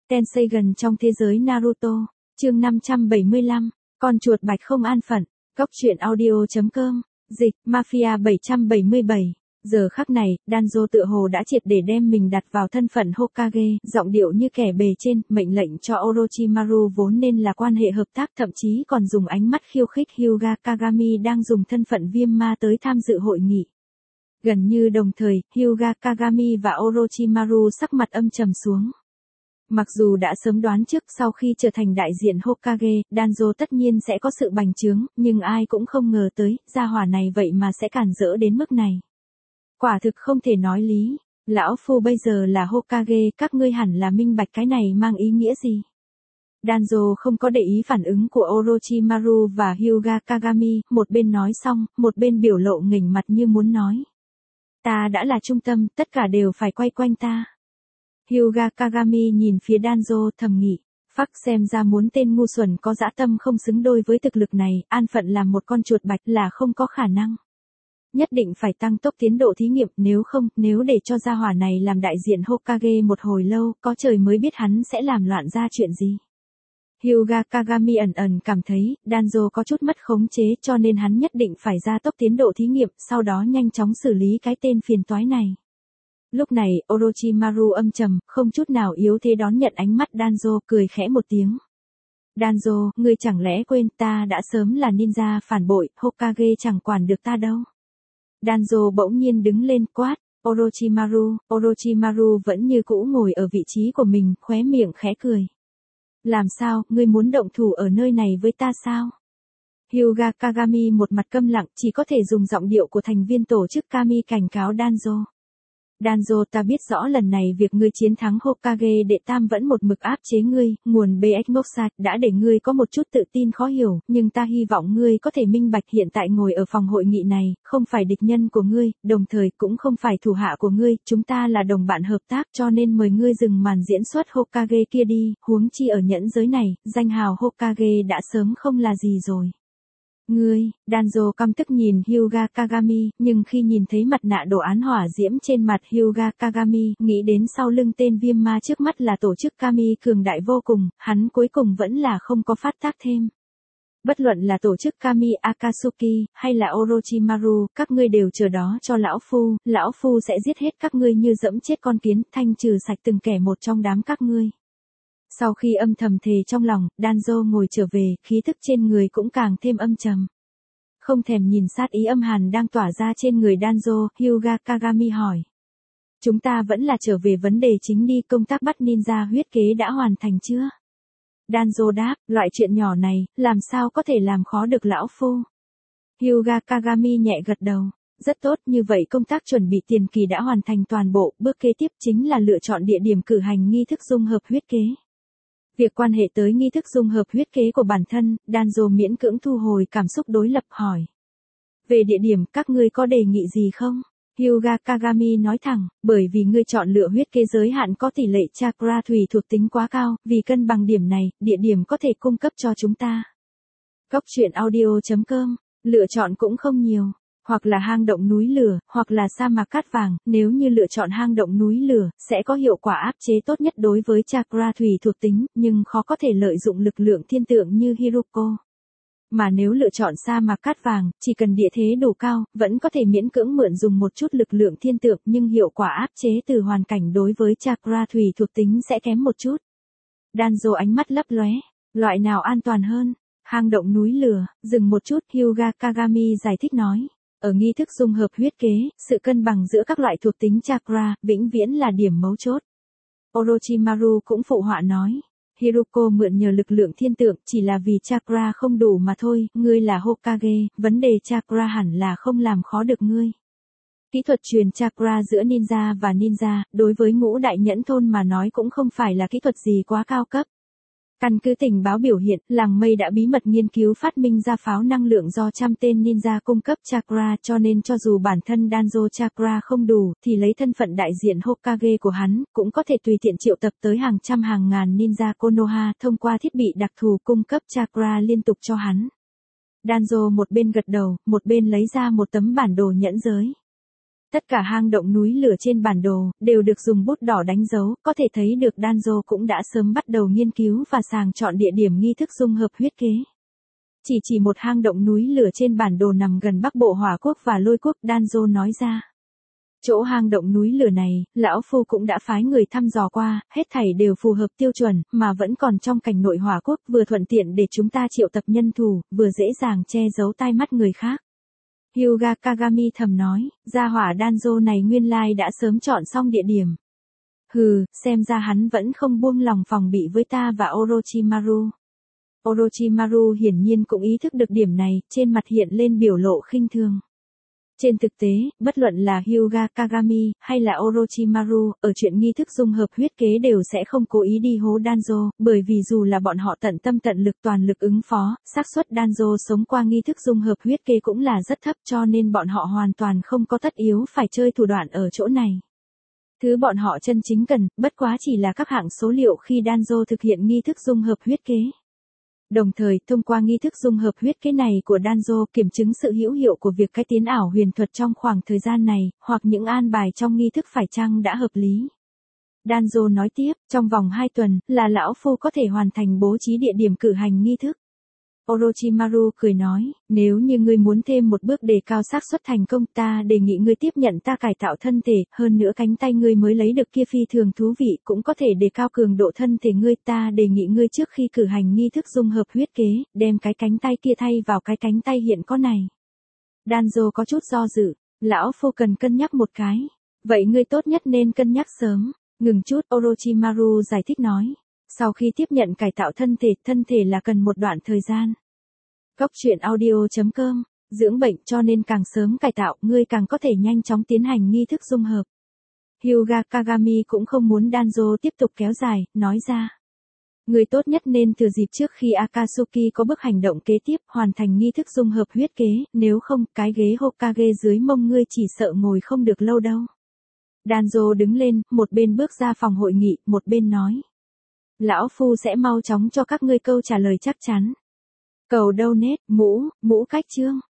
Tenseigan trong thế giới Naruto, chương 575, con chuột bạch không an phận, Cốc truyện audio.com, dịch, Mafia 777. Giờ khắc này, Danzo tựa hồ đã triệt để đem mình đặt vào thân phận Hokage, giọng điệu như kẻ bề trên, mệnh lệnh cho Orochimaru vốn nên là quan hệ hợp tác, thậm chí còn dùng ánh mắt khiêu khích Hyuga Kagami đang dùng thân phận viêm ma tới tham dự hội nghị. Gần như đồng thời, Hyuga Kagami và Orochimaru sắc mặt âm trầm xuống. Mặc dù đã sớm đoán trước sau khi trở thành đại diện Hokage, Danzo tất nhiên sẽ có sự bành trướng, nhưng ai cũng không ngờ tới, gia hỏa này vậy mà sẽ cản rỡ đến mức này. Quả thực không thể nói lý, lão phu bây giờ là Hokage, các ngươi hẳn là minh bạch cái này mang ý nghĩa gì. Danzo không có để ý phản ứng của Orochimaru và Hyuga Kagami, một bên nói xong, một bên biểu lộ nghỉnh mặt như muốn nói. Ta đã là trung tâm, tất cả đều phải quay quanh ta. Hyuga Kagami nhìn phía Danzo thầm nghĩ, phắc xem ra muốn tên ngu xuẩn có dã tâm không xứng đôi với thực lực này, an phận làm một con chuột bạch là không có khả năng. Nhất định phải tăng tốc tiến độ thí nghiệm, nếu để cho gia hỏa này làm đại diện Hokage một hồi lâu, có trời mới biết hắn sẽ làm loạn ra chuyện gì. Hyuga Kagami ẩn cảm thấy, Danzo có chút mất khống chế cho nên hắn nhất định phải gia tốc tiến độ thí nghiệm, sau đó nhanh chóng xử lý cái tên phiền toái này. Lúc này, Orochimaru âm trầm, không chút nào yếu thế đón nhận ánh mắt Danzo, cười khẽ một tiếng. Danzo, ngươi chẳng lẽ quên ta đã sớm là ninja phản bội, Hokage chẳng quản được ta đâu. Danzo bỗng nhiên đứng lên quát, Orochimaru vẫn như cũ ngồi ở vị trí của mình, khóe miệng khẽ cười. Làm sao, ngươi muốn động thủ ở nơi này với ta sao? Hyuga Kagami một mặt câm lặng, chỉ có thể dùng giọng điệu của thành viên tổ chức Kami cảnh cáo Danzo. Danzo, ta biết rõ lần này việc ngươi chiến thắng Hokage đệ tam vẫn một mực áp chế ngươi, nguồn BX Moksha đã để ngươi có một chút tự tin khó hiểu, nhưng ta hy vọng ngươi có thể minh bạch hiện tại ngồi ở phòng hội nghị này, không phải địch nhân của ngươi, đồng thời cũng không phải thủ hạ của ngươi, chúng ta là đồng bạn hợp tác cho nên mời ngươi dừng màn diễn xuất Hokage kia đi, huống chi ở nhẫn giới này, danh hào Hokage đã sớm không là gì rồi. Ngươi, Danzo căm tức nhìn Hyuga Kagami, nhưng khi nhìn thấy mặt nạ đồ án hỏa diễm trên mặt Hyuga Kagami, nghĩ đến sau lưng tên viêm ma trước mắt là tổ chức Kami cường đại vô cùng, hắn cuối cùng vẫn là không có phát tác thêm. Bất luận là tổ chức Kami Akatsuki, hay là Orochimaru, các ngươi đều chờ đó cho lão phu sẽ giết hết các ngươi như dẫm chết con kiến, thanh trừ sạch từng kẻ một trong đám các ngươi. Sau khi âm thầm thề trong lòng, Danzo ngồi trở về, khí thức trên người cũng càng thêm âm trầm. Không thèm nhìn sát ý âm hàn đang tỏa ra trên người Danzo, Hyuga Kagami hỏi. Chúng ta vẫn là trở về vấn đề chính đi, công tác bắt ninja huyết kế đã hoàn thành chưa? Danzo đáp, loại chuyện nhỏ này, làm sao có thể làm khó được lão phu? Hyuga Kagami nhẹ gật đầu. Rất tốt, như vậy công tác chuẩn bị tiền kỳ đã hoàn thành toàn bộ, bước kế tiếp chính là lựa chọn địa điểm cử hành nghi thức dung hợp huyết kế. Việc quan hệ tới nghi thức dung hợp huyết kế của bản thân, Danzo miễn cưỡng thu hồi cảm xúc đối lập hỏi. Về địa điểm, các ngươi có đề nghị gì không? Hyuga Kagami nói thẳng, bởi vì ngươi chọn lựa huyết kế giới hạn có tỷ lệ chakra thủy thuộc tính quá cao, vì cân bằng điểm này, địa điểm có thể cung cấp cho chúng ta. Cốc truyện audio.com, lựa chọn cũng không nhiều. Hoặc là hang động núi lửa, hoặc là sa mạc cát vàng, nếu như lựa chọn hang động núi lửa, sẽ có hiệu quả áp chế tốt nhất đối với chakra thủy thuộc tính, nhưng khó có thể lợi dụng lực lượng thiên tượng như Hiruko. Mà nếu lựa chọn sa mạc cát vàng, chỉ cần địa thế đủ cao, vẫn có thể miễn cưỡng mượn dùng một chút lực lượng thiên tượng, nhưng hiệu quả áp chế từ hoàn cảnh đối với chakra thủy thuộc tính sẽ kém một chút. Danzo ánh mắt lấp lóe, loại nào an toàn hơn? Hang động núi lửa, dừng một chút, Hyuga Kagami giải thích nói. Ở nghi thức dung hợp huyết kế, sự cân bằng giữa các loại thuộc tính chakra, vĩnh viễn là điểm mấu chốt. Orochimaru cũng phụ họa nói. Hiruko mượn nhờ lực lượng thiên tượng chỉ là vì chakra không đủ mà thôi, ngươi là Hokage, vấn đề chakra hẳn là không làm khó được ngươi. Kỹ thuật truyền chakra giữa ninja và ninja, đối với ngũ đại nhẫn thôn mà nói cũng không phải là kỹ thuật gì quá cao cấp. Căn cứ tình báo biểu hiện, làng mây đã bí mật nghiên cứu phát minh ra pháo năng lượng do trăm tên ninja cung cấp chakra cho nên cho dù bản thân Danzo chakra không đủ, thì lấy thân phận đại diện Hokage của hắn, cũng có thể tùy tiện triệu tập tới hàng trăm hàng ngàn ninja Konoha thông qua thiết bị đặc thù cung cấp chakra liên tục cho hắn. Danzo một bên gật đầu, một bên lấy ra một tấm bản đồ nhẫn giới. Tất cả hang động núi lửa trên bản đồ, đều được dùng bút đỏ đánh dấu, có thể thấy được Danzo cũng đã sớm bắt đầu nghiên cứu và sàng chọn địa điểm nghi thức dung hợp huyết kế. Chỉ một hang động núi lửa trên bản đồ nằm gần Bắc Bộ Hỏa Quốc và Lôi Quốc, Danzo nói ra. Chỗ hang động núi lửa này, lão phu cũng đã phái người thăm dò qua, hết thảy đều phù hợp tiêu chuẩn, mà vẫn còn trong cảnh nội Hỏa Quốc, vừa thuận tiện để chúng ta triệu tập nhân thủ, vừa dễ dàng che giấu tai mắt người khác. Hyuga Kagami thầm nói, gia hỏa Danzo này nguyên lai đã sớm chọn xong địa điểm. Hừ, xem ra hắn vẫn không buông lòng phòng bị với ta và Orochimaru. Orochimaru hiển nhiên cũng ý thức được điểm này, trên mặt hiện lên biểu lộ khinh thường. Trên thực tế, bất luận là Hyuga Kagami, hay là Orochimaru, ở chuyện nghi thức dung hợp huyết kế đều sẽ không cố ý đi hố Danzo, bởi vì dù là bọn họ tận tâm tận lực toàn lực ứng phó, xác suất Danzo sống qua nghi thức dung hợp huyết kế cũng là rất thấp, cho nên bọn họ hoàn toàn không có tất yếu phải chơi thủ đoạn ở chỗ này. Thứ bọn họ chân chính cần, bất quá chỉ là các hạng số liệu khi Danzo thực hiện nghi thức dung hợp huyết kế. Đồng thời, thông qua nghi thức dung hợp huyết kế này của Danzo kiểm chứng sự hữu hiệu của việc cải tiến ảo huyền thuật trong khoảng thời gian này, hoặc những an bài trong nghi thức phải chăng đã hợp lý. Danzo nói tiếp, trong vòng 2 tuần, là lão phu có thể hoàn thành bố trí địa điểm cử hành nghi thức. Orochimaru cười nói, nếu như ngươi muốn thêm một bước đề cao xác suất thành công, ta đề nghị ngươi tiếp nhận ta cải tạo thân thể, hơn nữa cánh tay ngươi mới lấy được kia phi thường thú vị, cũng có thể đề cao cường độ thân thể ngươi, ta đề nghị ngươi trước khi cử hành nghi thức dung hợp huyết kế, đem cái cánh tay kia thay vào cái cánh tay hiện có này. Danzo có chút do dự, lão phu cần cân nhắc một cái. Vậy ngươi tốt nhất nên cân nhắc sớm. Ngừng chút, Orochimaru giải thích nói. Sau khi tiếp nhận cải tạo thân thể là cần một đoạn thời gian. Góc truyện audio.com, dưỡng bệnh cho nên càng sớm cải tạo, ngươi càng có thể nhanh chóng tiến hành nghi thức dung hợp. Hyuga Kagami cũng không muốn Danzo tiếp tục kéo dài, nói ra. Ngươi tốt nhất nên thừa dịp trước khi Akatsuki có bước hành động kế tiếp, hoàn thành nghi thức dung hợp huyết kế, nếu không, cái ghế Hokage dưới mông ngươi chỉ sợ ngồi không được lâu đâu. Danzo đứng lên, một bên bước ra phòng hội nghị, một bên nói. Lão phu sẽ mau chóng cho các ngươi câu trả lời chắc chắn. Cầu donate, mũ cách chương.